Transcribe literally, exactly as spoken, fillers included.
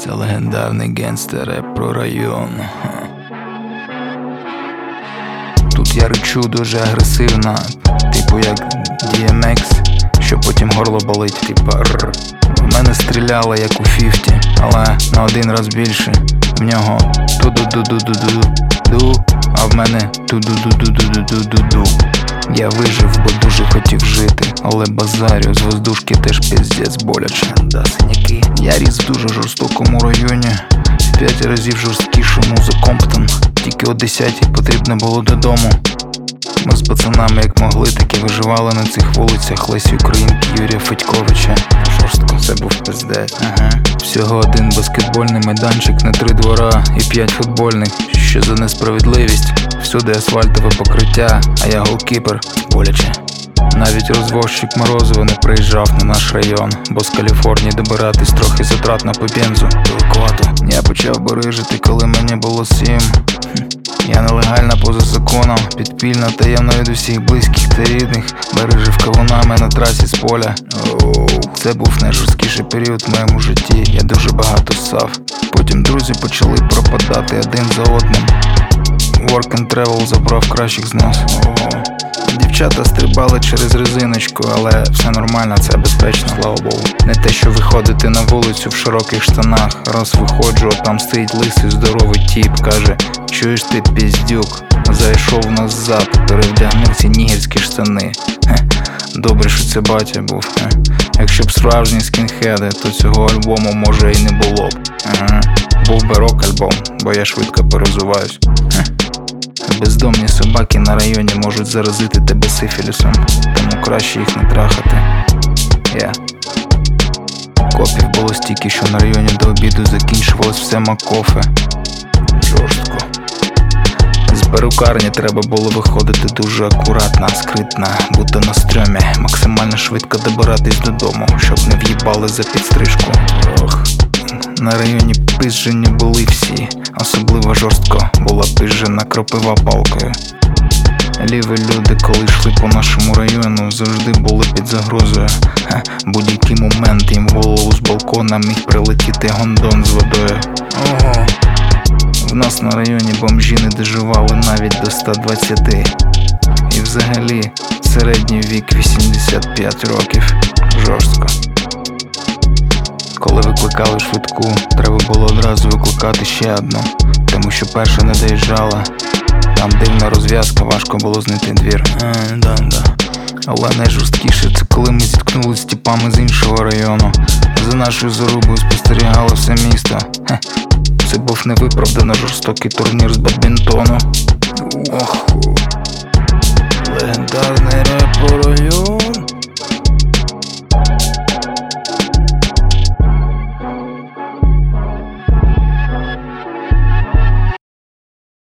Це легендарний генстер-реп про район. Тут я речу дуже агресивно, типу як ді ем ікс, що потім горло болить, типа рррр. В мене стріляло як у фіфті, але на один раз більше. В нього ту-ду-ду-ду-ду-ду-ду, а в мене ту-ду-ду-ду-ду-ду-ду-ду. Я вижив, бо дуже хотів жити, але базарю з воздушки теж піздець боляче. Да, синяки. Я ріс в дуже жорстокому районі, в п'ять разів жорсткішому за Комптон. Тільки о десятій потрібно було додому. Ми з пацанами як могли, таки виживали на цих вулицях Лесі Українки, Юрія Федьковича. Жорстко, це був пиздець. Ага. Всього один баскетбольний майданчик на три двора і п'ять футбольних. Що за несправедливість? Всюди асфальтове покриття, а я голкіпер. Боляче. Навіть розвозчик Морозова не приїжджав на наш район, бо з Каліфорнії добиратись трохи затратно по бензу. Далекувато. Я почав барижити, коли мені було сім. Я нелегально поза законом, підпільно, таємно від усіх близьких та рідних, бережив кавунами на трасі з поля. Оу, це був найжорсткіший період в моєму житті, я дуже багато ссав. Потім друзі почали пропадати один за одним. Work and travel забрав кращих з нас. Ого. Дівчата стрибали через резиночку, але все нормально, це безпечно, слава Богу. Не те, що виходити на вулицю в широких штанах. Раз виходжу, а там стоїть лисий здоровий тіп, каже: чуєш ти, піздюк? Зайшов назад, перевдягнув ці нігерські штани. Хе. Добре, що це батя був. Хе. Якщо б справжні скінхеди, то цього альбому може і не було б. Ага. Був би рок-альбом, бо я швидко перезуваюсь. Хе. Бездомні собаки на районі можуть заразити тебе сифілісом, тому краще їх не трахати. Я yeah. Копів було стільки, що на районі до обіду закінчувалось все макофе. Жорстко. З перукарні треба було виходити дуже акуратно, скритно, будто на стрьомі. Максимально швидко добиратись додому, щоб не в'їбали за підстрижку. Ох. На районі пизжені були всі, особливо жорстко була пизжена кропива палкою. Ліві люди, коли йшли по нашому району, завжди були під загрозою. Ха, будь-який момент їм в голову з балкона міг прилетіти гондон з водою. Ого. В нас на районі бомжі не доживали навіть до ста двадцяти. І взагалі середній вік вісімдесят п'ять років. Жорстко. Коли викликали швидку, треба було одразу викликати ще одну, тому що перша не доїжджала. Там дивна розв'язка, важко було знайти двір. А, да, да. Але найжорсткіше це коли ми зіткнулися з тіпами з іншого району. За нашою зарубою спостерігало все місто. Хе. Це був невиправдано жорстокий турнір з бадмінтону. Ох, легендарний